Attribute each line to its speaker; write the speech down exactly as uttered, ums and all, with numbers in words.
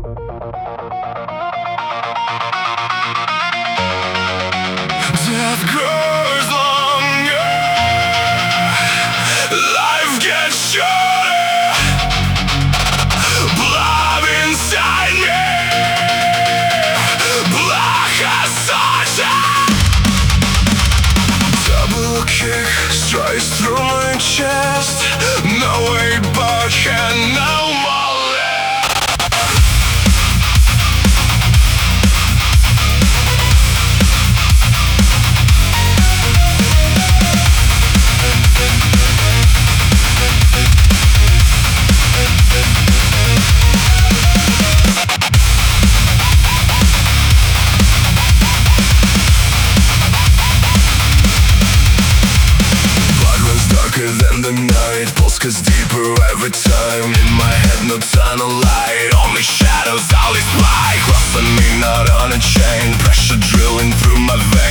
Speaker 1: Death grows longer, life gets shorter, blood inside me, black as sunshine. Double kick strikes through my chest, no way back and no more left. Than the night, pulse gets deeper every time. In my head, no tunnel light, only shadows, all is black. Crossing me, not on a chain, pressure drilling through my veins.